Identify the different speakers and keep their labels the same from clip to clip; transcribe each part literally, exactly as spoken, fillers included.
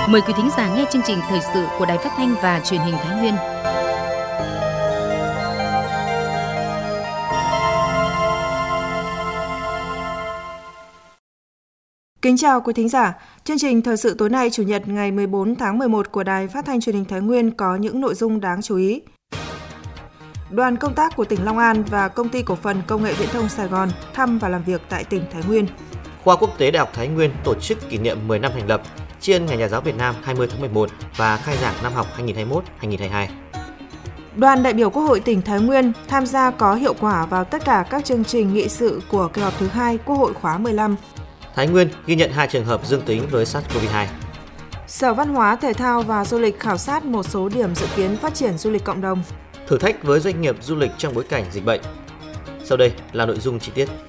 Speaker 1: Mời quý thính giả nghe chương trình thời sự của Đài Phát thanh và Truyền hình Thái Nguyên.
Speaker 2: Kính chào quý thính giả. Chương trình thời sự tối nay Chủ nhật ngày mười bốn tháng mười một của Đài Phát thanh Truyền hình Thái Nguyên có những nội dung đáng chú ý. Đoàn công tác của tỉnh Long An và Công ty Cổ phần Công nghệ Viễn thông Sài Gòn thăm và làm việc tại tỉnh Thái Nguyên.
Speaker 3: Khoa Quốc tế Đại học Thái Nguyên tổ chức kỷ niệm mười năm thành lập, tri ân Ngày Nhà giáo Việt Nam hai mươi tháng mười một và khai giảng năm học hai nghìn không trăm hai mươi mốt hai nghìn không trăm hai mươi hai.
Speaker 2: Đoàn đại biểu Quốc hội tỉnh Thái Nguyên tham gia có hiệu quả vào tất cả các chương trình nghị sự của kỳ họp thứ hai Quốc hội khóa mười lăm.
Speaker 3: Thái Nguyên ghi nhận hai trường hợp dương tính với SARS-xê o vê hai.
Speaker 2: Sở Văn hóa, Thể thao và Du lịch khảo sát một số điểm dự kiến phát triển du lịch cộng đồng.
Speaker 3: Thử thách với doanh nghiệp du lịch trong bối cảnh dịch bệnh. Sau đây là nội dung chi tiết.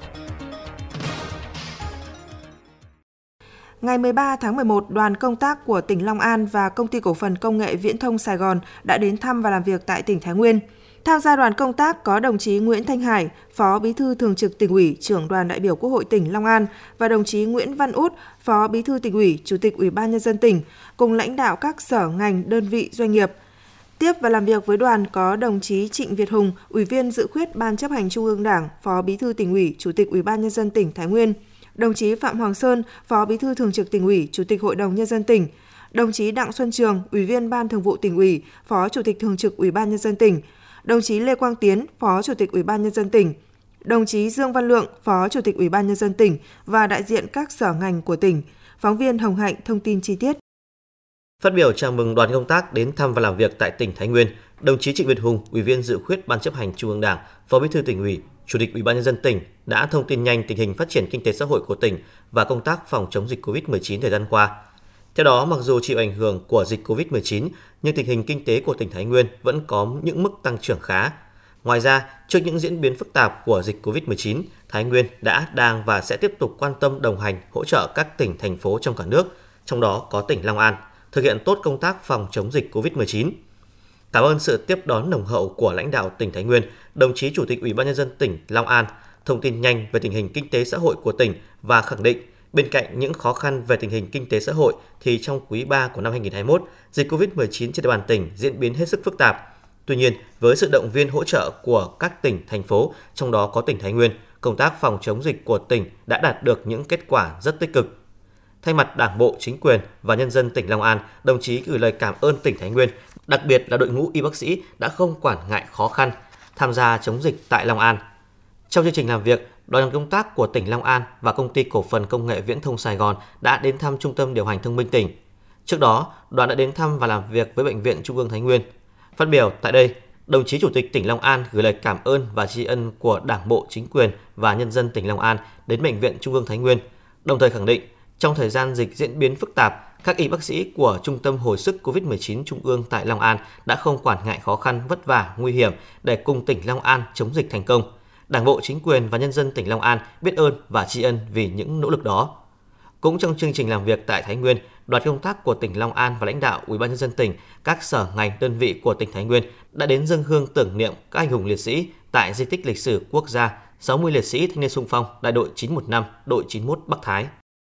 Speaker 2: Ngày mười ba tháng mười một, đoàn công tác của tỉnh Long An và Công ty Cổ phần Công nghệ Viễn thông Sài Gòn đã đến thăm và làm việc tại tỉnh Thái Nguyên. Tham gia đoàn công tác có đồng chí Nguyễn Thanh Hải, Phó Bí thư Thường trực Tỉnh ủy, Trưởng đoàn đại biểu Quốc hội tỉnh Long An và đồng chí Nguyễn Văn Út, Phó Bí thư Tỉnh ủy, Chủ tịch Ủy ban Nhân dân tỉnh, cùng lãnh đạo các sở ngành, đơn vị, doanh nghiệp. Tiếp và làm việc với đoàn có đồng chí Trịnh Việt Hùng, Ủy viên dự khuyết Ban chấp hành Trung ương Đảng, Phó Bí thư Tỉnh ủy, Chủ tịch Ủy ban Nhân dân tỉnh Thái Nguyên, đồng chí Phạm Hoàng Sơn, Phó Bí thư Thường trực Tỉnh ủy, Chủ tịch Hội đồng Nhân dân tỉnh, đồng chí Đặng Xuân Trường, Ủy viên Ban Thường vụ Tỉnh ủy, Phó Chủ tịch Thường trực Ủy ban Nhân dân tỉnh, đồng chí Lê Quang Tiến, Phó Chủ tịch Ủy ban Nhân dân tỉnh, đồng chí Dương Văn Lượng, Phó Chủ tịch Ủy ban Nhân dân tỉnh và đại diện các sở ngành của tỉnh. Phóng viên Hồng Hạnh thông tin chi tiết.
Speaker 3: Phát biểu chào mừng đoàn công tác đến thăm và làm việc tại tỉnh Thái Nguyên, đồng chí Trịnh Việt Hùng, Ủy viên dự khuyết Ban chấp hành Trung ương Đảng, Phó Bí thư Tỉnh ủy, Chủ tịch Ủy ban Nhân dân tỉnh đã thông tin nhanh tình hình phát triển kinh tế xã hội của tỉnh và công tác phòng chống dịch covid mười chín thời gian qua. Theo đó, mặc dù chịu ảnh hưởng của dịch covid mười chín, nhưng tình hình kinh tế của tỉnh Thái Nguyên vẫn có những mức tăng trưởng khá. Ngoài ra, trước những diễn biến phức tạp của dịch covid mười chín, Thái Nguyên đã, đang và sẽ tiếp tục quan tâm đồng hành, hỗ trợ các tỉnh, thành phố trong cả nước, trong đó có tỉnh Long An, thực hiện tốt công tác phòng chống dịch covid mười chín. Cảm ơn sự tiếp đón nồng hậu của lãnh đạo tỉnh Thái Nguyên, đồng chí Chủ tịch Ủy ban Nhân dân tỉnh Long An thông tin nhanh về tình hình kinh tế xã hội của tỉnh và khẳng định bên cạnh những khó khăn về tình hình kinh tế xã hội thì trong quý ba của năm hai nghìn không trăm hai mươi mốt, dịch covid mười chín trên địa bàn tỉnh diễn biến hết sức phức tạp. Tuy nhiên, với sự động viên hỗ trợ của các tỉnh, thành phố, trong đó có tỉnh Thái Nguyên, công tác phòng chống dịch của tỉnh đã đạt được những kết quả rất tích cực. Thay mặt Đảng bộ, chính quyền và nhân dân tỉnh Long An, đồng chí gửi lời cảm ơn tỉnh Thái Nguyên, đặc biệt là đội ngũ y bác sĩ đã không quản ngại khó khăn, tham gia chống dịch tại Long An. Trong chương trình làm việc, đoàn công tác của tỉnh Long An và Công ty Cổ phần Công nghệ Viễn thông Sài Gòn đã đến thăm Trung tâm Điều hành Thông minh tỉnh. Trước đó, đoàn đã đến thăm và làm việc với Bệnh viện Trung ương Thái Nguyên. Phát biểu tại đây, đồng chí Chủ tịch tỉnh Long An gửi lời cảm ơn và tri ân của Đảng bộ, chính quyền và nhân dân tỉnh Long An đến Bệnh viện Trung ương Thái Nguyên, đồng thời khẳng định trong thời gian dịch diễn biến phức tạp, các y bác sĩ của Trung tâm Hồi sức covid mười chín Trung ương tại Long An đã không quản ngại khó khăn, vất vả, nguy hiểm để cùng tỉnh Long An chống dịch thành công. Đảng bộ, chính quyền và nhân dân tỉnh Long An biết ơn và tri ân vì những nỗ lực đó. Cũng trong chương trình làm việc tại Thái Nguyên, đoàn công tác của tỉnh Long An và lãnh đạo Ủy ban Nhân dân tỉnh, các sở ngành, đơn vị của tỉnh Thái Nguyên đã đến dâng hương tưởng niệm các anh hùng liệt sĩ tại di tích lịch sử quốc gia sáu mươi liệt sĩ thanh niên xung phong đại đội chín một năm, đội chín mốt Bắc Thái.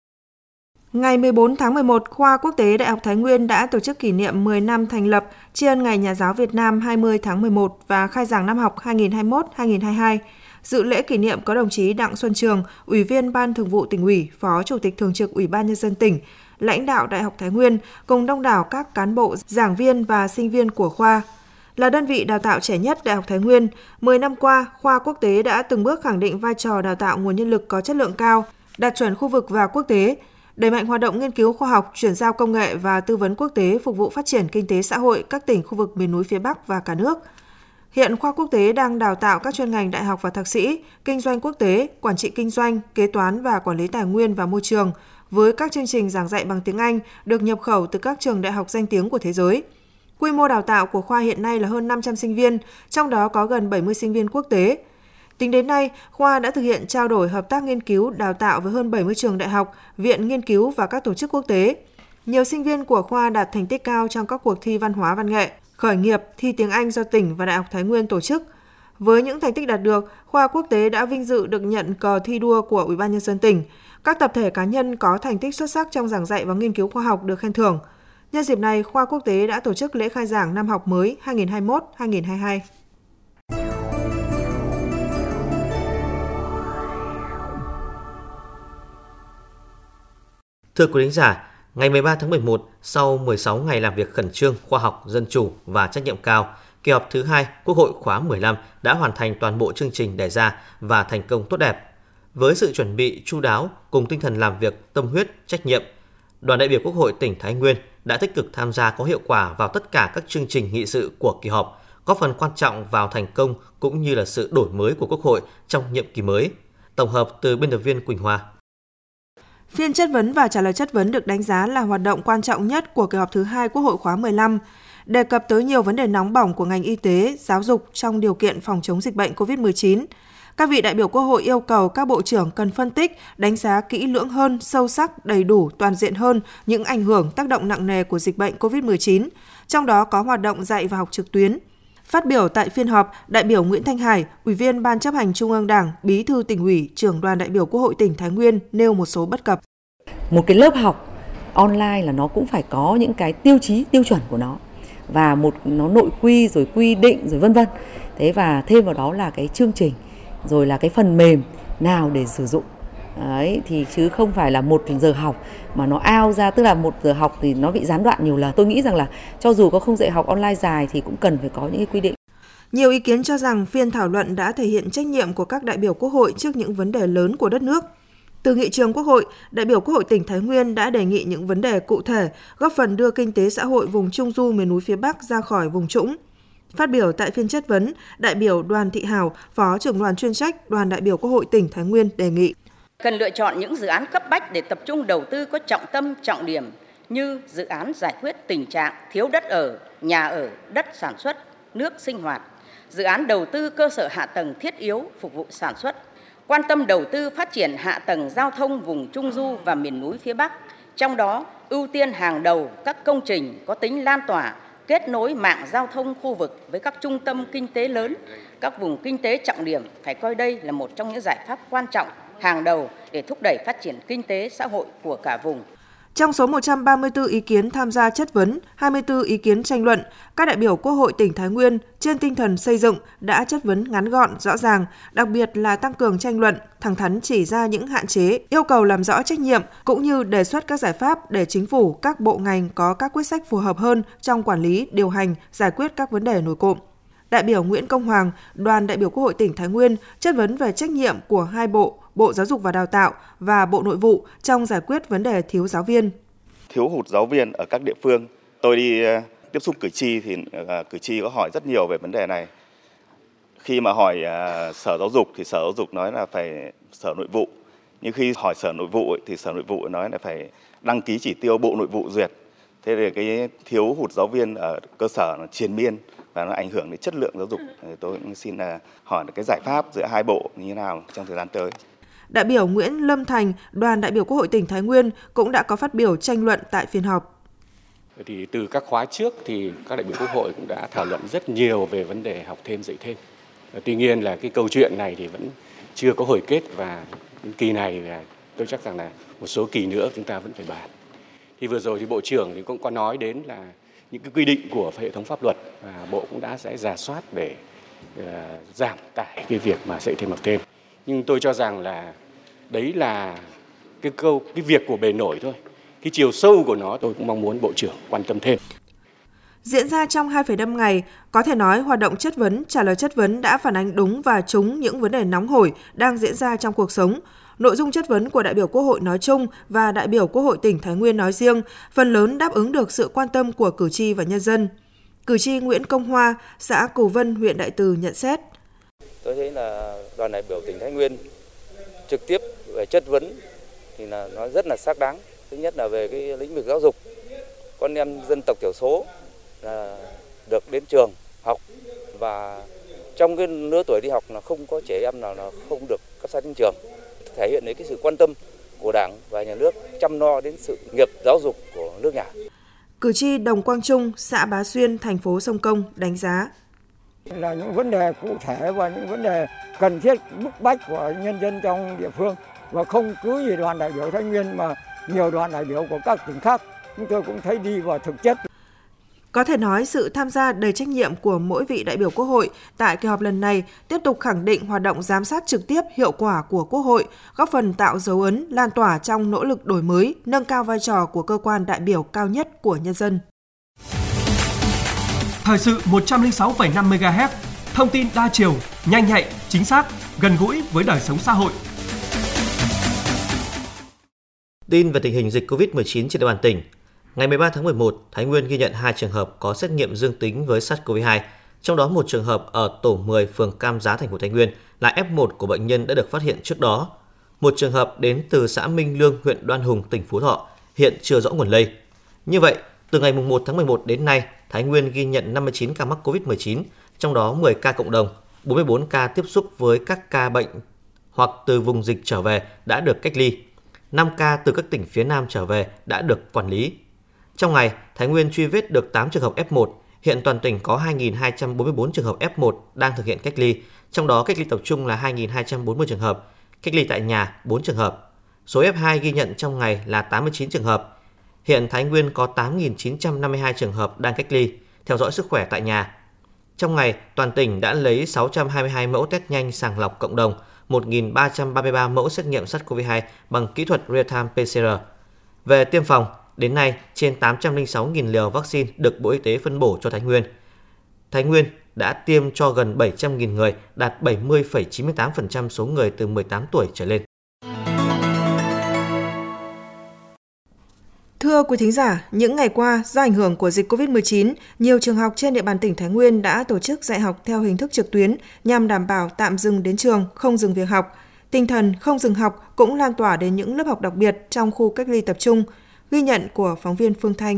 Speaker 2: Ngày mười bốn tháng mười một, Khoa Quốc tế Đại học Thái Nguyên đã tổ chức kỷ niệm mười năm thành lập, tri ân Ngày Nhà giáo Việt Nam hai mươi tháng mười một và khai giảng năm học hai nghìn không trăm hai mươi mốt hai nghìn không trăm hai mươi hai. Dự lễ kỷ niệm có đồng chí Đặng Xuân Trường, Ủy viên Ban Thường vụ Tỉnh ủy, Phó Chủ tịch Thường trực Ủy ban Nhân dân tỉnh, lãnh đạo Đại học Thái Nguyên cùng đông đảo các cán bộ, giảng viên và sinh viên của khoa. Là đơn vị đào tạo trẻ nhất Đại học Thái Nguyên, mười năm qua, Khoa Quốc tế đã từng bước khẳng định vai trò đào tạo nguồn nhân lực có chất lượng cao, đạt chuẩn khu vực và quốc tế, đẩy mạnh hoạt động nghiên cứu khoa học, chuyển giao công nghệ và tư vấn quốc tế phục vụ phát triển kinh tế xã hội các tỉnh khu vực miền núi phía Bắc và cả nước. Hiện Khoa Quốc tế đang đào tạo các chuyên ngành đại học và thạc sĩ, kinh doanh quốc tế, quản trị kinh doanh, kế toán và quản lý tài nguyên và môi trường, với các chương trình giảng dạy bằng tiếng Anh được nhập khẩu từ các trường đại học danh tiếng của thế giới. Quy mô đào tạo của khoa hiện nay là hơn năm trăm sinh viên, trong đó có gần bảy mươi sinh viên quốc tế. Tính đến nay, khoa đã thực hiện trao đổi hợp tác nghiên cứu đào tạo với hơn bảy mươi trường đại học, viện nghiên cứu và các tổ chức quốc tế. Nhiều sinh viên của khoa đạt thành tích cao trong các cuộc thi văn hóa văn nghệ, khởi nghiệp, thi tiếng Anh do tỉnh và Đại học Thái Nguyên tổ chức. Với những thành tích đạt được, Khoa Quốc tế đã vinh dự được nhận cờ thi đua của Ủy ban Nhân dân tỉnh. Các tập thể cá nhân có thành tích xuất sắc trong giảng dạy và nghiên cứu khoa học được khen thưởng. Nhân dịp này, khoa quốc tế đã tổ chức lễ khai giảng năm học mới hai nghìn không trăm hai mươi mốt hai nghìn không trăm hai mươi hai.
Speaker 3: Thưa quý khán giả, ngày mười ba tháng mười một, sau mười sáu ngày làm việc khẩn trương, khoa học, dân chủ và trách nhiệm cao, kỳ họp thứ hai Quốc hội khóa mười lăm đã hoàn thành toàn bộ chương trình đề ra và thành công tốt đẹp. Với sự chuẩn bị chu đáo cùng tinh thần làm việc tâm huyết, trách nhiệm, đoàn đại biểu Quốc hội tỉnh Thái Nguyên đã tích cực tham gia có hiệu quả vào tất cả các chương trình nghị sự của kỳ họp, góp phần quan trọng vào thành công cũng như là sự đổi mới của Quốc hội trong nhiệm kỳ mới. Tổng hợp từ biên tập viên Quỳnh Hoa.
Speaker 2: Phiên chất vấn và trả lời chất vấn được đánh giá là hoạt động quan trọng nhất của kỳ họp thứ hai Quốc hội khóa mười lăm, đề cập tới nhiều vấn đề nóng bỏng của ngành y tế, giáo dục trong điều kiện phòng chống dịch bệnh covid mười chín. Các vị đại biểu Quốc hội yêu cầu các bộ trưởng cần phân tích, đánh giá kỹ lưỡng hơn, sâu sắc, đầy đủ, toàn diện hơn những ảnh hưởng tác động nặng nề của dịch bệnh covid mười chín, trong đó có hoạt động dạy và học trực tuyến. Phát biểu tại phiên họp, đại biểu Nguyễn Thanh Hải, Ủy viên Ban Chấp hành Trung ương Đảng, Bí thư Tỉnh ủy, Trưởng đoàn đại biểu Quốc hội tỉnh Thái Nguyên nêu một số bất cập.
Speaker 4: Một cái lớp học online là nó cũng phải có những cái tiêu chí, tiêu chuẩn của nó và một nó nội quy rồi quy định rồi vân vân. Thế và thêm vào đó là cái chương trình rồi là cái phần mềm nào để sử dụng. Đấy, thì chứ không phải là một giờ học mà nó out ra, tức là một giờ học thì nó bị gián đoạn nhiều lần. Tôi nghĩ rằng là cho dù có không dạy học online dài thì cũng cần phải có những cái quy định.
Speaker 2: Nhiều ý kiến cho rằng phiên thảo luận đã thể hiện trách nhiệm của các đại biểu Quốc hội trước những vấn đề lớn của đất nước. Từ nghị trường Quốc hội, đại biểu Quốc hội tỉnh Thái Nguyên đã đề nghị những vấn đề cụ thể, góp phần đưa kinh tế xã hội vùng Trung du miền núi phía Bắc ra khỏi vùng trũng. Phát biểu tại phiên chất vấn, đại biểu Đoàn Thị Hào, Phó trưởng đoàn chuyên trách Đoàn đại biểu Quốc hội tỉnh Thái Nguyên đề nghị
Speaker 5: cần lựa chọn những dự án cấp bách để tập trung đầu tư có trọng tâm, trọng điểm như dự án giải quyết tình trạng thiếu đất ở, nhà ở, đất sản xuất, nước sinh hoạt, dự án đầu tư cơ sở hạ tầng thiết yếu phục vụ sản xuất, quan tâm đầu tư phát triển hạ tầng giao thông vùng Trung du và miền núi phía Bắc, trong đó ưu tiên hàng đầu các công trình có tính lan tỏa, kết nối mạng giao thông khu vực với các trung tâm kinh tế lớn, các vùng kinh tế trọng điểm phải coi đây là một trong những giải pháp quan trọng hàng đầu để thúc đẩy phát triển kinh tế xã hội của cả vùng.
Speaker 2: Trong số một trăm ba mươi tư ý kiến tham gia chất vấn, hai mươi tư ý kiến tranh luận, các đại biểu Quốc hội tỉnh Thái Nguyên trên tinh thần xây dựng đã chất vấn ngắn gọn, rõ ràng, đặc biệt là tăng cường tranh luận, thẳng thắn chỉ ra những hạn chế, yêu cầu làm rõ trách nhiệm cũng như đề xuất các giải pháp để chính phủ, các bộ ngành có các quyết sách phù hợp hơn trong quản lý, điều hành, giải quyết các vấn đề nổi cộm. Đại biểu Nguyễn Công Hoàng, đoàn đại biểu Quốc hội tỉnh Thái Nguyên chất vấn về trách nhiệm của hai bộ, Bộ Giáo dục và Đào tạo và Bộ Nội vụ trong giải quyết vấn đề thiếu giáo viên.
Speaker 6: Thiếu hụt giáo viên ở các địa phương. Tôi đi tiếp xúc cử tri thì cử tri có hỏi rất nhiều về vấn đề này. Khi mà hỏi Sở Giáo dục thì Sở Giáo dục nói là phải Sở Nội vụ. Nhưng khi hỏi Sở Nội vụ thì Sở Nội vụ nói là phải đăng ký chỉ tiêu Bộ Nội vụ duyệt. Thế thì cái thiếu hụt giáo viên ở cơ sở nó triền miên và nó ảnh hưởng đến chất lượng giáo dục. Tôi xin là hỏi cái giải pháp giữa hai bộ như thế nào trong thời gian tới.
Speaker 2: Đại biểu Nguyễn Lâm Thành, đoàn đại biểu Quốc hội tỉnh Thái Nguyên cũng đã có phát biểu tranh luận tại phiên họp.
Speaker 7: Thì từ các khóa trước thì các đại biểu Quốc hội cũng đã thảo luận rất nhiều về vấn đề học thêm dạy thêm. Tuy nhiên là cái câu chuyện này thì vẫn chưa có hồi kết và kỳ này là tôi chắc rằng là một số kỳ nữa chúng ta vẫn phải bàn. Thì vừa rồi thì Bộ trưởng thì cũng có nói đến là những cái quy định của hệ thống pháp luật và Bộ cũng đã sẽ rà soát để uh, giảm tải cái việc mà dạy thêm học thêm. Nhưng tôi cho rằng là đấy là cái câu cái việc của bề nổi thôi. Cái chiều sâu của nó tôi cũng mong muốn Bộ trưởng quan tâm thêm.
Speaker 2: Diễn ra trong hai phẩy năm ngày, có thể nói hoạt động chất vấn, trả lời chất vấn đã phản ánh đúng và trúng những vấn đề nóng hổi đang diễn ra trong cuộc sống. Nội dung chất vấn của đại biểu Quốc hội nói chung và đại biểu Quốc hội tỉnh Thái Nguyên nói riêng phần lớn đáp ứng được sự quan tâm của cử tri và nhân dân. Cử tri Nguyễn Công Hoa, xã Cù Vân, huyện Đại Từ nhận xét.
Speaker 8: Tôi thấy là đoàn đại biểu tỉnh Thái Nguyên trực tiếp về chất vấn thì là nó rất là xác đáng. Thứ nhất là về cái lĩnh vực giáo dục, con em dân tộc thiểu số là được đến trường học và trong cái lứa tuổi đi học là không có trẻ em nào là không được cấp sát đến trường, thể hiện đến cái sự quan tâm của Đảng và Nhà nước chăm lo đến sự nghiệp giáo dục của nước nhà.
Speaker 2: Cử tri Đồng Quang Trung, xã Bá Xuyên, thành phố Sông Công đánh giá
Speaker 9: là những vấn đề cụ thể và những vấn đề cần thiết bức bách của nhân dân trong địa phương và không cứ gì đoàn đại biểu Thái Nguyên mà nhiều đoàn đại biểu của các tỉnh khác chúng tôi cũng thấy đi vào thực chất.
Speaker 2: Có thể nói sự tham gia đầy trách nhiệm của mỗi vị đại biểu Quốc hội tại kỳ họp lần này tiếp tục khẳng định hoạt động giám sát trực tiếp hiệu quả của Quốc hội, góp phần tạo dấu ấn lan tỏa trong nỗ lực đổi mới, nâng cao vai trò của cơ quan đại biểu cao nhất của nhân dân.
Speaker 10: Thời sự một trăm lẻ sáu phẩy năm mê ga héc, thông tin đa chiều, nhanh nhạy, chính xác, gần gũi với đời sống xã hội.
Speaker 3: Tin về tình hình dịch covid mười chín trên địa bàn tỉnh. Ngày mười ba tháng mười một, Thái Nguyên ghi nhận hai trường hợp có xét nghiệm dương tính với SARS-xê o vê hai, trong đó một trường hợp ở tổ mười phường Cam Giá, thành phố Thái Nguyên là ép một của bệnh nhân đã được phát hiện trước đó. Một trường hợp đến từ xã Minh Lương, huyện Đoan Hùng, tỉnh Phú Thọ, hiện chưa rõ nguồn lây. Như vậy, từ ngày mùng một tháng mười một đến nay, Thái Nguyên ghi nhận năm mươi chín ca mắc covid mười chín, trong đó mười ca cộng đồng, bốn mươi bốn ca tiếp xúc với các ca bệnh hoặc từ vùng dịch trở về đã được cách ly, năm ca từ các tỉnh phía Nam trở về đã được quản lý. Trong ngày, Thái Nguyên truy vết được tám trường hợp ép một, hiện toàn tỉnh có hai nghìn hai trăm bốn mươi bốn trường hợp ép một đang thực hiện cách ly, trong đó cách ly tập trung là hai nghìn hai trăm bốn mươi trường hợp, cách ly tại nhà bốn trường hợp. Số ép hai ghi nhận trong ngày là tám mươi chín trường hợp. Hiện Thái Nguyên có tám nghìn chín trăm năm mươi hai trường hợp đang cách ly, theo dõi sức khỏe tại nhà. Trong ngày, toàn tỉnh đã lấy sáu trăm hai mươi hai mẫu test nhanh sàng lọc cộng đồng, một nghìn ba trăm ba mươi ba mẫu xét nghiệm SARS-xê o vê hai bằng kỹ thuật real-time pê xê rờ. Về tiêm phòng, đến nay, trên tám trăm lẻ sáu nghìn liều vaccine được Bộ Y tế phân bổ cho Thái Nguyên. Thái Nguyên đã tiêm cho gần bảy trăm nghìn người, đạt bảy mươi phẩy chín mươi tám phần trăm số người từ mười tám tuổi trở lên.
Speaker 2: Thưa quý thính giả, những ngày qua, do ảnh hưởng của dịch covid mười chín, nhiều trường học trên địa bàn tỉnh Thái Nguyên đã tổ chức dạy học theo hình thức trực tuyến nhằm đảm bảo tạm dừng đến trường, không dừng việc học. Tinh thần không dừng học cũng lan tỏa đến những lớp học đặc biệt trong khu cách ly tập trung. Ghi nhận của phóng viên Phương Thanh.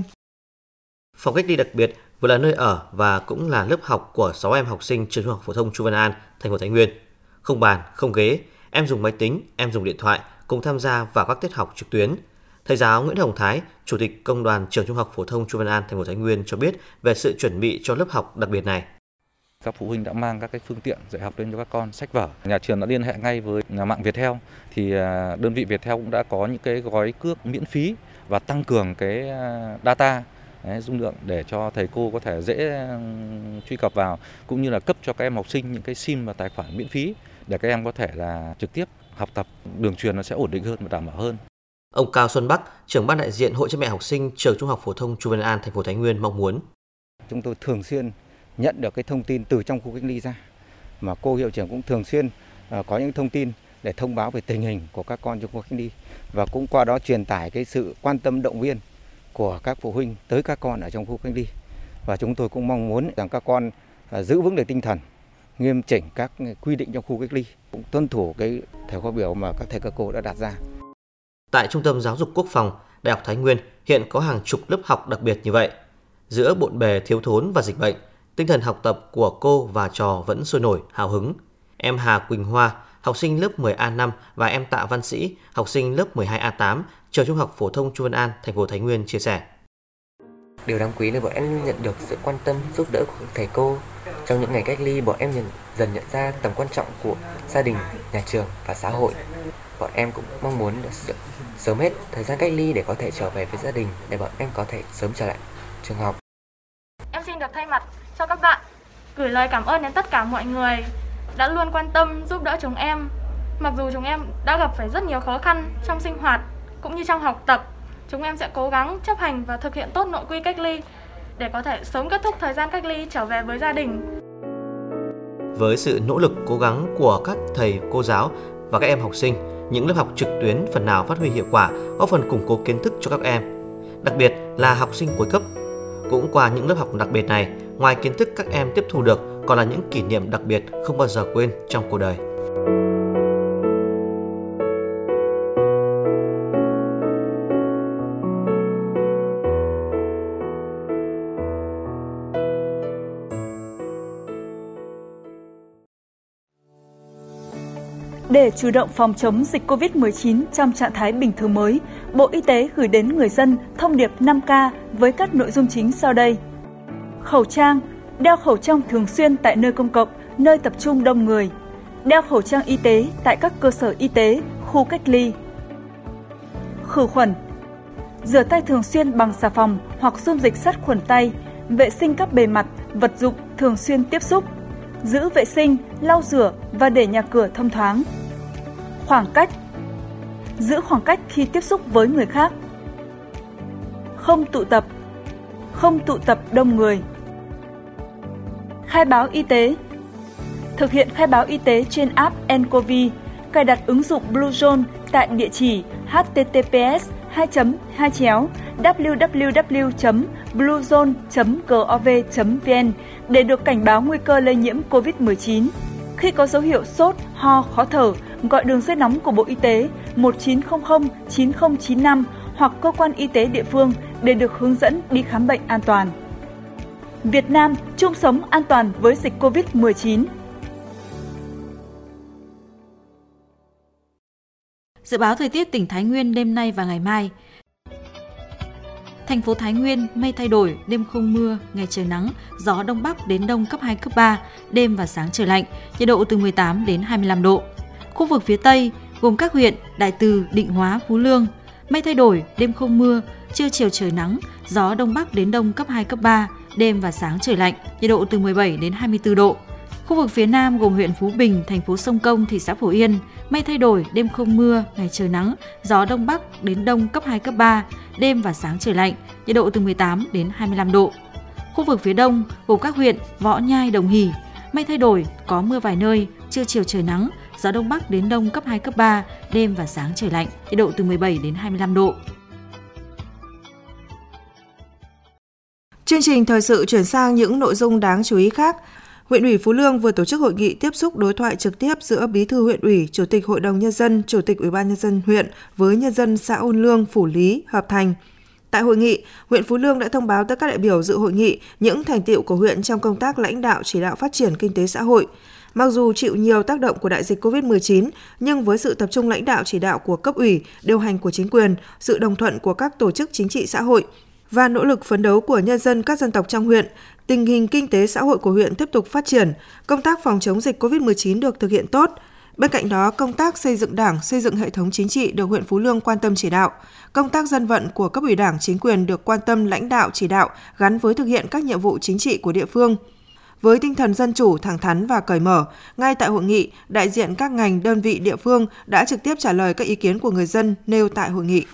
Speaker 3: Phòng cách ly đặc biệt vừa là nơi ở và cũng là lớp học của sáu em học sinh trường Trung học phổ thông Chu Văn An, thành phố Thái Nguyên. Không bàn, không ghế, em dùng máy tính, em dùng điện thoại cùng tham gia vào các tiết học trực tuyến. Thầy giáo Nguyễn Hồng Thái, Chủ tịch Công đoàn Trường Trung học phổ thông Chu Văn An, thành phố Thái Nguyên cho biết về sự chuẩn bị cho lớp học đặc biệt này.
Speaker 11: Các phụ huynh đã mang các cái phương tiện dạy học lên cho các con, sách vở. Nhà trường đã liên hệ ngay với nhà mạng Viettel, thì đơn vị Viettel cũng đã có những cái gói cước miễn phí và tăng cường cái data đấy, dung lượng để cho thầy cô có thể dễ truy cập vào, cũng như là cấp cho các em học sinh những cái sim và tài khoản miễn phí để các em có thể là trực tiếp học tập. Đường truyền nó sẽ ổn định hơn và đảm bảo hơn.
Speaker 3: Ông Cao Xuân Bắc, trưởng ban đại diện Hội cha mẹ học sinh Trường Trung học phổ thông Chu Văn An, thành phố Thái Nguyên mong muốn
Speaker 12: chúng tôi thường xuyên nhận được cái thông tin từ trong khu cách ly ra, mà cô hiệu trưởng cũng thường xuyên uh, có những thông tin để thông báo về tình hình của các con trong khu cách ly, và cũng qua đó truyền tải cái sự quan tâm động viên của các phụ huynh tới các con ở trong khu cách ly. Và chúng tôi cũng mong muốn rằng các con uh, giữ vững được tinh thần, nghiêm chỉnh các quy định trong khu cách ly, cũng tuân thủ cái thời khóa biểu mà các thầy các cô đã đặt ra.
Speaker 3: Tại Trung tâm Giáo dục Quốc phòng, Đại học Thái Nguyên hiện có hàng chục lớp học đặc biệt như vậy. Giữa bộn bề thiếu thốn và dịch bệnh, tinh thần học tập của cô và trò vẫn sôi nổi, hào hứng. Em Hà Quỳnh Hoa, học sinh lớp mười A năm và em Tạ Văn Sĩ, học sinh lớp mười hai A tám, Trường Trung học phổ thông Chu Văn An, thành phố Thái Nguyên chia sẻ.
Speaker 13: Điều đáng quý là bọn em nhận được sự quan tâm, giúp đỡ của thầy cô. Trong những ngày cách ly, bọn em dần, dần nhận ra tầm quan trọng của gia đình, nhà trường và xã hội. Bọn em cũng mong muốn được sớm hết thời gian cách ly để có thể trở về với gia đình, để bọn em có thể sớm trở lại trường học.
Speaker 14: Em xin được thay mặt cho các bạn gửi lời cảm ơn đến tất cả mọi người đã luôn quan tâm giúp đỡ chúng em. Mặc dù chúng em đã gặp phải rất nhiều khó khăn trong sinh hoạt cũng như trong học tập, chúng em sẽ cố gắng chấp hành và thực hiện tốt nội quy cách ly để có thể sớm kết thúc thời gian cách ly, trở về với gia đình.
Speaker 3: Với sự nỗ lực cố gắng của các thầy, cô giáo và các em học sinh, những lớp học trực tuyến phần nào phát huy hiệu quả, góp phần củng cố kiến thức cho các em, đặc biệt là học sinh cuối cấp. Cũng qua những lớp học đặc biệt này, ngoài kiến thức các em tiếp thu được, còn là những kỷ niệm đặc biệt không bao giờ quên trong cuộc đời.
Speaker 15: Để chủ động phòng chống dịch covid mười chín trong trạng thái bình thường mới, Bộ Y tế gửi đến người dân thông điệp năm K với các nội dung chính sau đây. Khẩu trang, đeo khẩu trang thường xuyên tại nơi công cộng, nơi tập trung đông người. Đeo khẩu trang y tế tại các cơ sở y tế, khu cách ly. Khử khuẩn. rửa tay thường xuyên bằng xà phòng hoặc dung dịch sát khuẩn tay, vệ sinh các bề mặt, vật dụng thường xuyên tiếp xúc, giữ vệ sinh, lau rửa và để nhà cửa thông thoáng. Khoảng cách. Giữ khoảng cách khi tiếp xúc với người khác. Không tụ tập. Không tụ tập đông người. Khai báo y tế. Thực hiện khai báo y tế trên app en covid, cài đặt ứng dụng Bluezone tại địa chỉ h t t p s hai chấm hai chéo w w w chấm bluezone chấm gov chấm v n để được cảnh báo nguy cơ lây nhiễm covid mười chín. Khi có dấu hiệu sốt, ho, khó thở, gọi đường dây nóng của Bộ Y tế một chín không không chín không chín năm hoặc cơ quan y tế địa phương để được hướng dẫn đi khám bệnh an toàn. Việt Nam chung sống an toàn với dịch covid mười chín.
Speaker 16: Dự báo thời tiết tỉnh Thái Nguyên đêm nay và ngày mai. Thành phố Thái Nguyên mây thay đổi, đêm không mưa, ngày trời nắng, gió đông bắc đến đông cấp hai, cấp ba, đêm và sáng trời lạnh, nhiệt độ từ mười tám đến hai mươi lăm độ. Khu vực phía Tây gồm các huyện Đại Từ, Định Hóa, Phú Lương, mây thay đổi, đêm không mưa, trưa chiều trời nắng, gió đông bắc đến đông cấp hai, cấp ba, đêm và sáng trời lạnh, nhiệt độ từ mười bảy đến hai mươi tư độ. Khu vực phía Nam gồm huyện Phú Bình, thành phố Sông Công, thị xã Phổ Yên, mây thay đổi, đêm không mưa, ngày trời nắng, gió đông bắc đến đông cấp hai, cấp ba, đêm và sáng trời lạnh, nhiệt độ từ mười tám đến hai mươi lăm độ. Khu vực phía Đông gồm các huyện Võ Nhai, Đồng Hỷ, mây thay đổi, có mưa vài nơi, trưa chiều trời nắng, gió đông bắc đến đông cấp hai, cấp ba, đêm và sáng trời lạnh, nhiệt độ từ mười bảy đến hai mươi lăm độ.
Speaker 2: Chương trình thời sự chuyển sang những nội dung đáng chú ý khác. Huyện ủy Phú Lương vừa tổ chức hội nghị tiếp xúc đối thoại trực tiếp giữa Bí thư huyện ủy, Chủ tịch Hội đồng Nhân dân, Chủ tịch Ủy ban Nhân dân huyện với nhân dân xã Ôn Lương, Phủ Lý, Hợp Thành. Tại hội nghị, huyện Phú Lương đã thông báo tới các đại biểu dự hội nghị những thành tựu của huyện trong công tác lãnh đạo chỉ đạo phát triển kinh tế xã hội. Mặc dù chịu nhiều tác động của đại dịch covid mười chín, nhưng với sự tập trung lãnh đạo chỉ đạo của cấp ủy, điều hành của chính quyền, sự đồng thuận của các tổ chức chính trị xã hội và nỗ lực phấn đấu của nhân dân các dân tộc trong huyện, tình hình kinh tế xã hội của huyện tiếp tục phát triển, công tác phòng chống dịch covid mười chín được thực hiện tốt. Bên cạnh đó, công tác xây dựng Đảng, xây dựng hệ thống chính trị được huyện Phú Lương quan tâm chỉ đạo. Công tác dân vận của cấp ủy Đảng, chính quyền được quan tâm lãnh đạo chỉ đạo gắn với thực hiện các nhiệm vụ chính trị của địa phương. Với tinh thần dân chủ, thẳng thắn và cởi mở, ngay tại hội nghị, đại diện các ngành, đơn vị địa phương đã trực tiếp trả lời các ý kiến của người dân nêu tại hội nghị.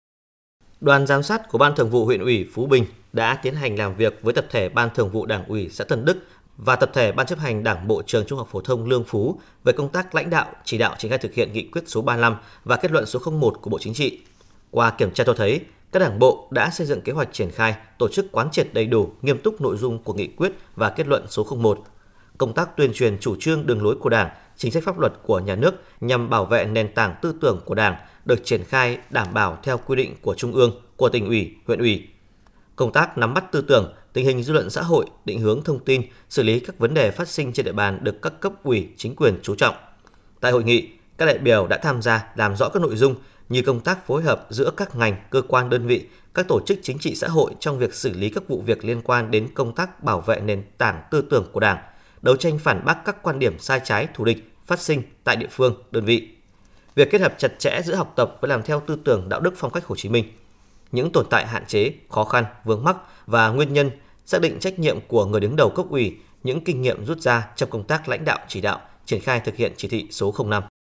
Speaker 3: Đoàn giám sát của Ban Thường vụ huyện ủy Phú Bình đã tiến hành làm việc với tập thể Ban Thường vụ Đảng ủy xã Tân Đức và tập thể Ban chấp hành Đảng bộ trường Trung học phổ thông Lương Phú về công tác lãnh đạo, chỉ đạo triển khai thực hiện nghị quyết số ba mươi lăm và kết luận số không một của Bộ Chính trị. Qua kiểm tra cho thấy, các đảng bộ đã xây dựng kế hoạch triển khai, tổ chức quán triệt đầy đủ, nghiêm túc nội dung của nghị quyết và kết luận số không một. Công tác tuyên truyền chủ trương đường lối của Đảng, chính sách pháp luật của nhà nước nhằm bảo vệ nền tảng tư tưởng của Đảng được triển khai đảm bảo theo quy định của Trung ương, của tỉnh ủy, huyện ủy. Công tác nắm bắt tư tưởng, tình hình dư luận xã hội, định hướng thông tin, xử lý các vấn đề phát sinh trên địa bàn được các cấp ủy, chính quyền chú trọng. Tại hội nghị, các đại biểu đã tham gia làm rõ các nội dung như công tác phối hợp giữa các ngành, cơ quan, đơn vị, các tổ chức chính trị xã hội trong việc xử lý các vụ việc liên quan đến công tác bảo vệ nền tảng tư tưởng của Đảng, đấu tranh phản bác các quan điểm sai trái, thù địch phát sinh tại địa phương, đơn vị. Việc kết hợp chặt chẽ giữa học tập với làm theo tư tưởng đạo đức phong cách Hồ Chí Minh. Những tồn tại hạn chế, khó khăn, vướng mắc và nguyên nhân, xác định trách nhiệm của người đứng đầu cấp ủy, những kinh nghiệm rút ra trong công tác lãnh đạo chỉ đạo, triển khai thực hiện chỉ thị số không năm.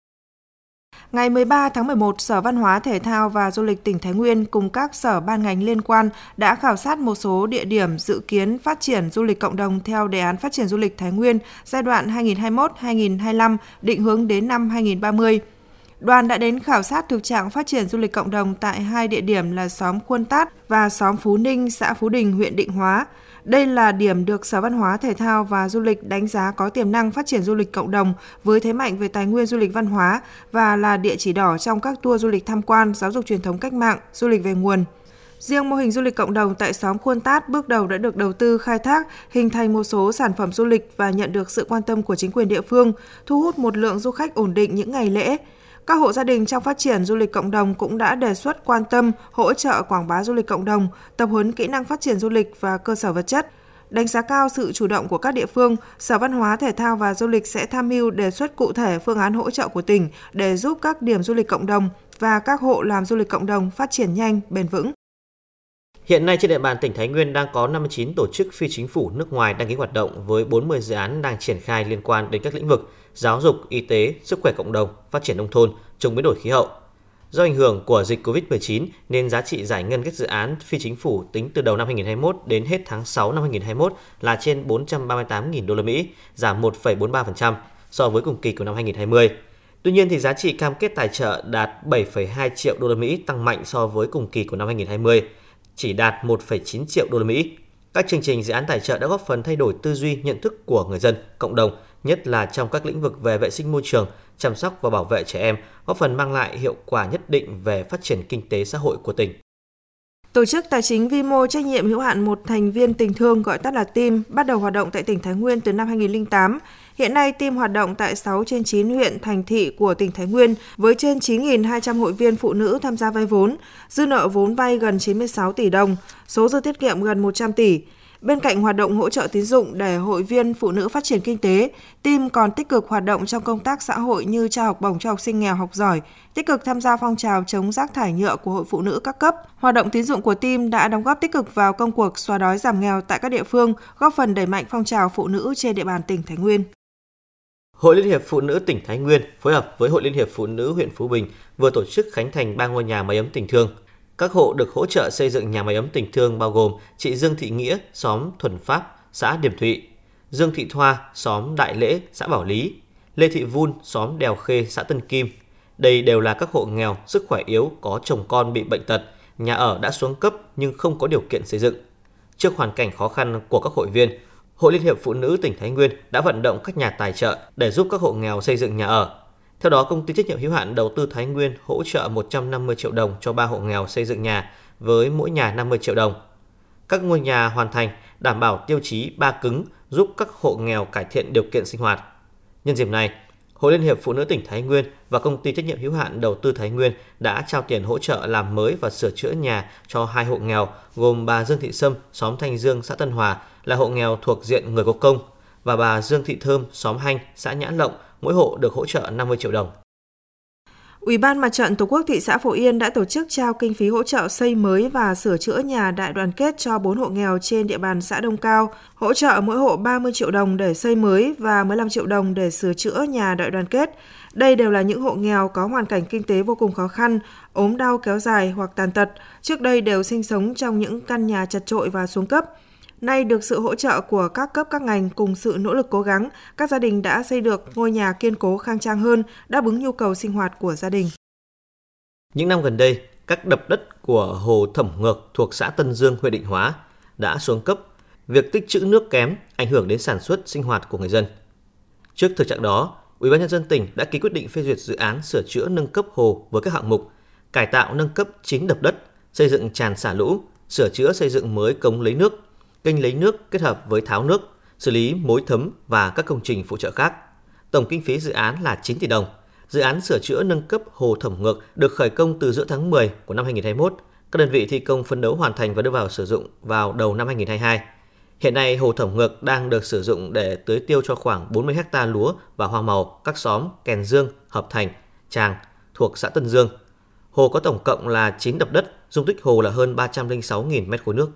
Speaker 2: Ngày mười ba tháng mười một, Sở Văn hóa, Thể thao và Du lịch tỉnh Thái Nguyên cùng các sở ban ngành liên quan đã khảo sát một số địa điểm dự kiến phát triển du lịch cộng đồng theo đề án phát triển du lịch Thái Nguyên giai đoạn hai nghìn không trăm hai mươi mốt đến hai nghìn không trăm hai mươi lăm, định hướng đến năm hai nghìn không trăm ba mươi. Đoàn đã đến khảo sát thực trạng phát triển du lịch cộng đồng tại hai địa điểm là xóm Khuôn Tát và xóm Phú Ninh, xã Phú Đình, huyện Định Hóa. Đây là điểm được Sở Văn hóa, Thể thao và Du lịch đánh giá có tiềm năng phát triển du lịch cộng đồng với thế mạnh về tài nguyên du lịch văn hóa và là địa chỉ đỏ trong các tour du lịch tham quan, giáo dục truyền thống cách mạng, du lịch về nguồn. Riêng mô hình du lịch cộng đồng tại xóm Khuôn Tát bước đầu đã được đầu tư khai thác, hình thành một số sản phẩm du lịch và nhận được sự quan tâm của chính quyền địa phương, thu hút một lượng du khách ổn định những ngày lễ. Các hộ gia đình trong phát triển du lịch cộng đồng cũng đã đề xuất quan tâm, hỗ trợ quảng bá du lịch cộng đồng, tập huấn kỹ năng phát triển du lịch và cơ sở vật chất. Đánh giá cao sự chủ động của các địa phương, Sở Văn hóa, Thể thao và Du lịch sẽ tham mưu đề xuất cụ thể phương án hỗ trợ của tỉnh để giúp các điểm du lịch cộng đồng và các hộ làm du lịch cộng đồng phát triển nhanh, bền vững.
Speaker 3: Hiện nay trên địa bàn tỉnh Thái Nguyên đang có năm mươi chín tổ chức phi chính phủ nước ngoài đăng ký hoạt động với bốn mươi dự án đang triển khai liên quan đến các lĩnh vực giáo dục, y tế, sức khỏe cộng đồng, phát triển nông thôn, chống biến đổi khí hậu. Do ảnh hưởng của dịch covid mười chín nên giá trị giải ngân các dự án phi chính phủ tính từ đầu năm hai nghìn không trăm hai mươi mốt đến hết tháng sáu năm hai nghìn không trăm hai mươi mốt là trên bốn trăm ba mươi tám nghìn đô la Mỹ, giảm một phẩy bốn mươi ba phần trăm so với cùng kỳ của năm hai nghìn không trăm hai mươi. Tuy nhiên thì giá trị cam kết tài trợ đạt bảy phẩy hai triệu đô la Mỹ, tăng mạnh so với cùng kỳ của năm hai nghìn không trăm hai mươi, chỉ đạt một phẩy chín triệu đô la Mỹ. Các chương trình dự án tài trợ đã góp phần thay đổi tư duy, nhận thức của người dân, cộng đồng, nhất là trong các lĩnh vực về vệ sinh môi trường, chăm sóc và bảo vệ trẻ em, góp phần mang lại hiệu quả nhất định về phát triển kinh tế xã hội của tỉnh.
Speaker 2: Tổ chức tài chính vi mô trách nhiệm hữu hạn một thành viên tình thương gọi tắt là team bắt đầu hoạt động tại tỉnh Thái Nguyên từ năm hai nghìn không trăm lẻ tám. Hiện nay team hoạt động tại sáu trên chín huyện thành thị của tỉnh Thái Nguyên với trên chín nghìn hai trăm hội viên phụ nữ tham gia vay vốn, dư nợ vốn vay gần chín mươi sáu tỷ đồng, số dư tiết kiệm gần một trăm tỷ. Bên cạnh hoạt động hỗ trợ tín dụng để hội viên phụ nữ phát triển kinh tế, team còn tích cực hoạt động trong công tác xã hội như trao học bổng cho học sinh nghèo học giỏi, tích cực tham gia phong trào chống rác thải nhựa của hội phụ nữ các cấp. Hoạt động tín dụng của team đã đóng góp tích cực vào công cuộc xóa đói giảm nghèo tại các địa phương, góp phần đẩy mạnh phong trào phụ nữ trên địa bàn tỉnh Thái Nguyên.
Speaker 3: Hội Liên hiệp Phụ nữ tỉnh Thái Nguyên phối hợp với Hội Liên hiệp Phụ nữ huyện Phú Bình vừa tổ chức khánh thành ba ngôi nhà máy ấm tình thương. Các hộ được hỗ trợ xây dựng nhà máy ấm tình thương bao gồm chị Dương Thị Nghĩa, xóm Thuần Pháp, xã Điểm Thụy, Dương Thị Thoa, xóm Đại Lễ, xã Bảo Lý, Lê Thị Vun, xóm Đèo Khê, xã Tân Kim. Đây đều là các hộ nghèo, sức khỏe yếu, có chồng con bị bệnh tật, nhà ở đã xuống cấp nhưng không có điều kiện xây dựng. Trước hoàn cảnh khó khăn của các hội viên, Hội Liên hiệp Phụ nữ tỉnh Thái Nguyên đã vận động các nhà tài trợ để giúp các hộ nghèo xây dựng nhà ở. Theo đó, công ty trách nhiệm hữu hạn đầu tư Thái Nguyên hỗ trợ một trăm năm mươi triệu đồng cho ba hộ nghèo xây dựng nhà với mỗi nhà năm mươi triệu đồng. Các ngôi nhà hoàn thành đảm bảo tiêu chí ba cứng giúp các hộ nghèo cải thiện điều kiện sinh hoạt. Nhân dịp này, Hội Liên hiệp Phụ nữ tỉnh Thái Nguyên và công ty trách nhiệm hữu hạn đầu tư Thái Nguyên đã trao tiền hỗ trợ làm mới và sửa chữa nhà cho hai hộ nghèo gồm bà Dương Thị Sâm, xóm Thanh Dương, xã Tân Hòa là hộ nghèo thuộc diện người có công và bà Dương Thị Thơm, xóm Hanh, xã Nhãn Lộng, mỗi hộ được hỗ trợ năm mươi triệu đồng.
Speaker 2: Ủy ban Mặt trận Tổ quốc thị xã Phổ Yên đã tổ chức trao kinh phí hỗ trợ xây mới và sửa chữa nhà đại đoàn kết cho bốn hộ nghèo trên địa bàn xã Đông Cao, hỗ trợ mỗi hộ ba mươi triệu đồng để xây mới và mười lăm triệu đồng để sửa chữa nhà đại đoàn kết. Đây đều là những hộ nghèo có hoàn cảnh kinh tế vô cùng khó khăn, ốm đau kéo dài hoặc tàn tật, trước đây đều sinh sống trong những căn nhà chật chội và xuống cấp. Nay được sự hỗ trợ của các cấp các ngành cùng sự nỗ lực cố gắng, các gia đình đã xây được ngôi nhà kiên cố khang trang hơn, đáp ứng nhu cầu sinh hoạt của gia đình.
Speaker 3: Những năm gần đây, các đập đất của hồ Thẩm Ngược thuộc xã Tân Dương, huyện Định Hóa đã xuống cấp, việc tích trữ nước kém ảnh hưởng đến sản xuất sinh hoạt của người dân. Trước thực trạng đó, Ủy ban nhân dân tỉnh đã ký quyết định phê duyệt dự án sửa chữa nâng cấp hồ với các hạng mục cải tạo nâng cấp chín đập đất, xây dựng tràn xả lũ, sửa chữa xây dựng mới cống lấy nước, kênh lấy nước kết hợp với tháo nước, xử lý mối thấm và các công trình phụ trợ khác. Tổng kinh phí dự án là chín tỷ đồng. Dự án sửa chữa nâng cấp hồ Thẩm Ngược được khởi công từ giữa tháng mười của năm hai nghìn không trăm hai mươi mốt. Các đơn vị thi công phấn đấu hoàn thành và đưa vào sử dụng vào đầu năm hai nghìn không trăm hai mươi hai. Hiện nay, hồ Thẩm Ngược đang được sử dụng để tưới tiêu cho khoảng bốn mươi héc ta lúa và hoa màu các xóm Kèn Dương, Hợp Thành, Tràng thuộc xã Tân Dương. Hồ có tổng cộng là chín đập đất, dung tích hồ là hơn ba trăm lẻ sáu nghìn mét khối nước.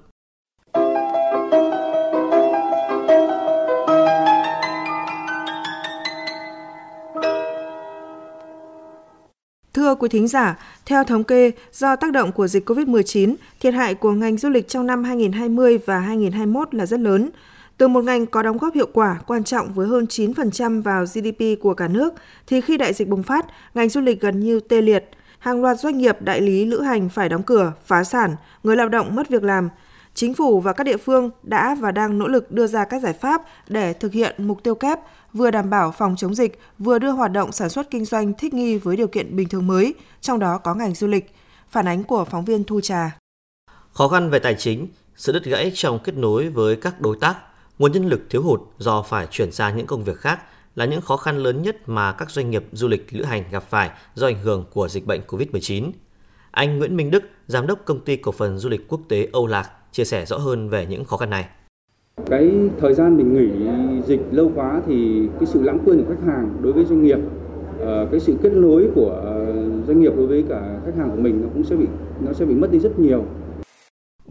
Speaker 2: Thưa quý thính giả, theo thống kê, do tác động của dịch covid mười chín, thiệt hại của ngành du lịch trong năm hai nghìn không trăm hai mươi và hai nghìn không trăm hai mươi mốt là rất lớn. Từ một ngành có đóng góp hiệu quả quan trọng với hơn chín phần trăm vào giê đê pê của cả nước, thì khi đại dịch bùng phát, ngành du lịch gần như tê liệt. Hàng loạt doanh nghiệp đại lý lữ hành phải đóng cửa, phá sản, người lao động mất việc làm. Chính phủ và các địa phương đã và đang nỗ lực đưa ra các giải pháp để thực hiện mục tiêu kép, vừa đảm bảo phòng chống dịch, vừa đưa hoạt động sản xuất kinh doanh thích nghi với điều kiện bình thường mới, trong đó có ngành du lịch. Phản ánh của phóng viên Thu Trà.
Speaker 3: Khó khăn về tài chính, sự đứt gãy trong kết nối với các đối tác, nguồn nhân lực thiếu hụt do phải chuyển sang những công việc khác là những khó khăn lớn nhất mà các doanh nghiệp du lịch lữ hành gặp phải do ảnh hưởng của dịch bệnh covid mười chín. Anh Nguyễn Minh Đức, giám đốc công ty cổ phần du lịch quốc tế Âu Lạc, chia sẻ rõ hơn về những khó khăn này.
Speaker 17: Cái thời gian mình nghỉ dịch lâu quá thì cái sự lãng quên của khách hàng đối với doanh nghiệp, cái sự kết nối của doanh nghiệp đối với cả khách hàng của mình nó cũng sẽ bị nó sẽ bị mất đi rất nhiều.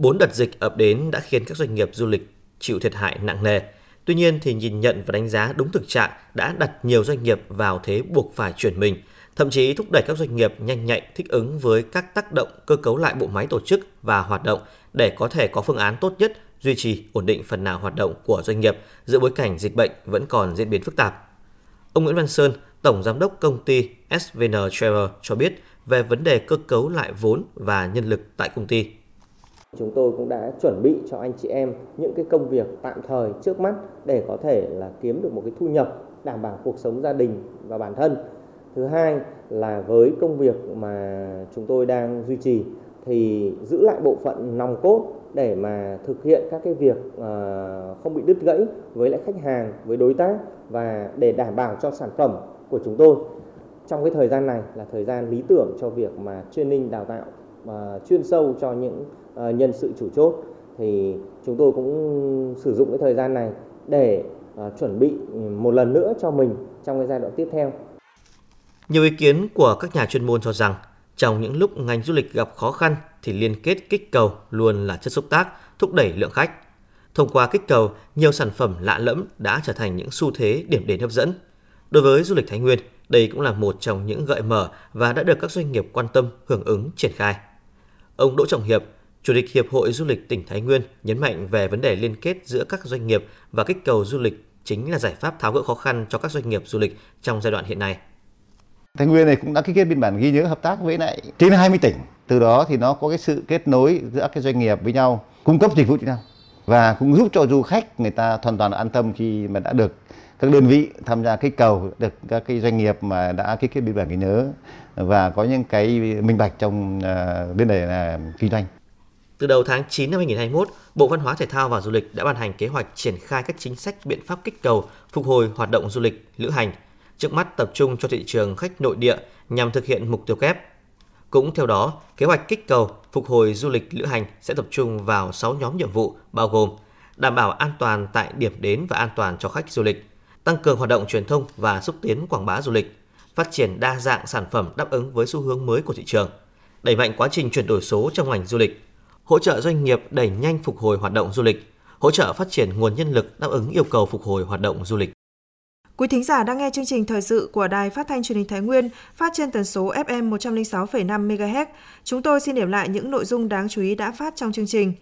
Speaker 3: Bốn đợt dịch ập đến đã khiến các doanh nghiệp du lịch chịu thiệt hại nặng nề. Tuy nhiên thì nhìn nhận và đánh giá đúng thực trạng đã đặt nhiều doanh nghiệp vào thế buộc phải chuyển mình, thậm chí thúc đẩy các doanh nghiệp nhanh nhạy thích ứng với các tác động cơ cấu lại bộ máy tổ chức và hoạt động để có thể có phương án tốt nhất duy trì ổn định phần nào hoạt động của doanh nghiệp giữa bối cảnh dịch bệnh vẫn còn diễn biến phức tạp. Ông Nguyễn Văn Sơn, Tổng Giám đốc công ty ét vê en Travel cho biết về vấn đề cơ cấu lại vốn và nhân lực tại công ty.
Speaker 18: Chúng tôi cũng đã chuẩn bị cho anh chị em những cái công việc tạm thời trước mắt để có thể là kiếm được một cái thu nhập đảm bảo cuộc sống gia đình và bản thân. Thứ hai là với công việc mà chúng tôi đang duy trì thì giữ lại bộ phận nòng cốt để mà thực hiện các cái việc không bị đứt gãy với lại khách hàng, với đối tác và để đảm bảo cho sản phẩm của chúng tôi. Trong cái thời gian này là thời gian lý tưởng cho việc mà training đào tạo mà chuyên sâu cho những uh, nhân sự chủ chốt, thì chúng tôi cũng sử dụng cái thời gian này để uh, chuẩn bị một lần nữa cho mình trong cái giai đoạn tiếp theo.
Speaker 3: Nhiều ý kiến của các nhà chuyên môn cho rằng trong những lúc ngành du lịch gặp khó khăn thì liên kết kích cầu luôn là chất xúc tác, thúc đẩy lượng khách. Thông qua kích cầu, nhiều sản phẩm lạ lẫm đã trở thành những xu thế điểm đến hấp dẫn. Đối với du lịch Thái Nguyên, đây cũng là một trong những gợi mở và đã được các doanh nghiệp quan tâm hưởng ứng triển khai. Ông Đỗ Trọng Hiệp, Chủ tịch Hiệp hội Du lịch tỉnh Thái Nguyên nhấn mạnh về vấn đề liên kết giữa các doanh nghiệp và kích cầu du lịch chính là giải pháp tháo gỡ khó khăn cho các doanh nghiệp du lịch trong giai đoạn hiện nay.
Speaker 19: Thái Nguyên này cũng đã ký kết biên bản ghi nhớ hợp tác với lại trên hai mươi tỉnh. Từ đó thì nó có cái sự kết nối giữa các doanh nghiệp với nhau, cung cấp dịch vụ cho nhau và cũng giúp cho du khách người ta hoàn toàn an tâm khi mà đã được các đơn vị tham gia kích cầu, được các cái doanh nghiệp mà đã ký kết biên bản ghi nhớ và có những cái minh bạch trong uh, vấn đề là kinh doanh.
Speaker 3: Từ đầu tháng chín năm hai nghìn không trăm hai mươi mốt, Bộ Văn hóa Thể thao và Du lịch đã ban hành kế hoạch triển khai các chính sách biện pháp kích cầu, phục hồi hoạt động du lịch, lữ hành. Trước mắt tập trung cho thị trường khách nội địa nhằm thực hiện mục tiêu kép. Cũng theo đó, kế hoạch kích cầu, phục hồi du lịch lữ hành sẽ tập trung vào sáu nhóm nhiệm vụ bao gồm đảm bảo an toàn tại điểm đến và an toàn cho khách du lịch, tăng cường hoạt động truyền thông và xúc tiến quảng bá du lịch, phát triển đa dạng sản phẩm đáp ứng với xu hướng mới của thị trường, đẩy mạnh quá trình chuyển đổi số trong ngành du lịch, hỗ trợ doanh nghiệp đẩy nhanh phục hồi hoạt động du lịch, hỗ trợ phát triển nguồn nhân lực đáp ứng yêu cầu phục hồi hoạt động du lịch.
Speaker 2: Quý thính giả đang nghe chương trình thời sự của Đài Phát thanh Truyền hình Thái Nguyên phát trên tần số ép em một trăm lẻ sáu phẩy năm mê ga héc. Chúng tôi xin điểm lại những nội dung đáng chú ý đã phát trong chương trình.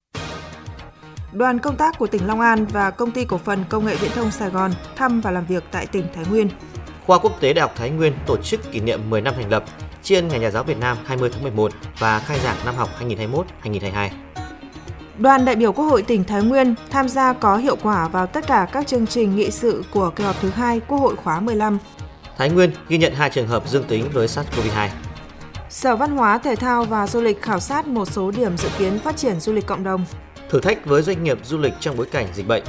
Speaker 2: Đoàn công tác của tỉnh Long An và Công ty Cổ phần Công nghệ Viễn thông Sài Gòn thăm và làm việc tại tỉnh Thái Nguyên.
Speaker 3: Khoa Quốc tế Đại học Thái Nguyên tổ chức kỷ niệm mười năm thành lập, tri ân Ngày Nhà giáo Việt Nam hai mươi tháng mười một và khai giảng năm học hai nghìn không trăm hai mươi mốt hai nghìn không trăm hai mươi hai.
Speaker 2: Đoàn đại biểu Quốc hội tỉnh Thái Nguyên tham gia có hiệu quả vào tất cả các chương trình nghị sự của kỳ họp thứ hai Quốc hội khóa mười lăm.
Speaker 3: Thái Nguyên ghi nhận hai trường hợp dương tính với SARS-xê o vê hai.
Speaker 2: Sở Văn hóa, Thể thao và Du lịch khảo sát một số điểm dự kiến phát triển du lịch cộng đồng.
Speaker 3: Thử thách với doanh nghiệp du lịch trong bối cảnh dịch bệnh.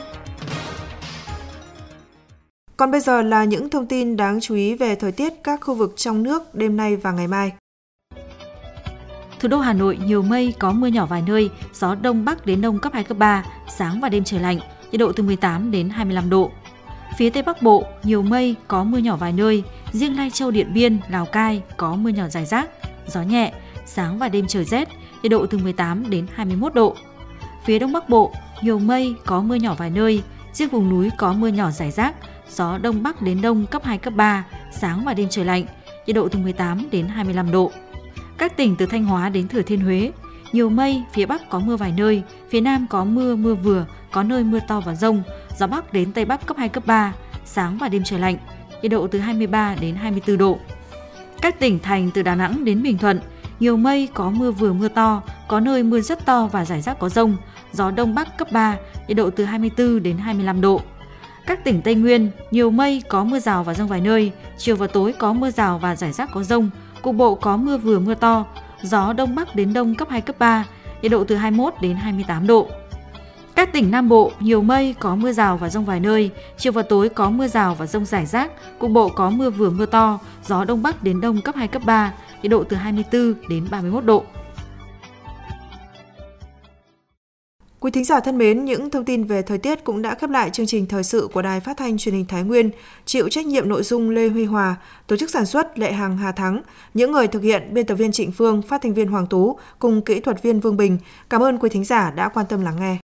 Speaker 2: Còn bây giờ là những thông tin đáng chú ý về thời tiết các khu vực trong nước đêm nay và ngày mai.
Speaker 16: Thủ đô Hà Nội nhiều mây, có mưa nhỏ vài nơi, gió đông bắc đến đông cấp hai, cấp ba, sáng và đêm trời lạnh, nhiệt độ từ mười tám đến hai mươi lăm độ. Phía Tây Bắc Bộ nhiều mây, có mưa nhỏ vài nơi, riêng Lai Châu, Điện Biên, Lào Cai có mưa nhỏ rải rác, gió nhẹ, sáng và đêm trời rét, nhiệt độ từ mười tám đến hai mươi mốt độ. Phía Đông Bắc Bộ nhiều mây, có mưa nhỏ vài nơi, riêng vùng núi có mưa nhỏ rải rác, gió đông bắc đến đông cấp hai, cấp ba, sáng và đêm trời lạnh, nhiệt độ từ mười tám đến hai mươi lăm độ. Các tỉnh từ Thanh Hóa đến Thừa Thiên Huế, nhiều mây, phía Bắc có mưa vài nơi, phía Nam có mưa, mưa vừa, có nơi mưa to và dông, gió Bắc đến Tây Bắc cấp hai, cấp ba, sáng và đêm trời lạnh, nhiệt độ từ hai mươi ba đến hai mươi tư độ. Các tỉnh thành từ Đà Nẵng đến Bình Thuận, nhiều mây, có mưa vừa mưa to, có nơi mưa rất to và rải rác có dông, gió Đông Bắc cấp ba, nhiệt độ từ hai mươi tư đến hai mươi lăm độ. Các tỉnh Tây Nguyên, nhiều mây, có mưa rào và dông vài nơi, chiều và tối có mưa rào và rải rác có dông, cục bộ có mưa vừa mưa to, gió Đông Bắc đến Đông cấp hai, cấp ba, nhiệt độ từ hai mươi mốt đến hai mươi tám độ. Các tỉnh Nam Bộ, nhiều mây, có mưa rào và dông vài nơi, chiều và tối có mưa rào và dông rải rác, cục bộ có mưa vừa mưa to, gió Đông Bắc đến Đông cấp hai, cấp ba, nhiệt độ từ hai mươi tư đến ba mươi mốt độ.
Speaker 2: Quý thính giả thân mến, những thông tin về thời tiết cũng đã khép lại chương trình thời sự của Đài Phát thanh Truyền hình Thái Nguyên. Chịu trách nhiệm nội dung Lê Huy Hòa, tổ chức sản xuất Lệ Hằng, Hà Thắng, những người thực hiện biên tập viên Trịnh Phương, phát thanh viên Hoàng Tú cùng kỹ thuật viên Vương Bình. Cảm ơn quý thính giả đã quan tâm lắng nghe.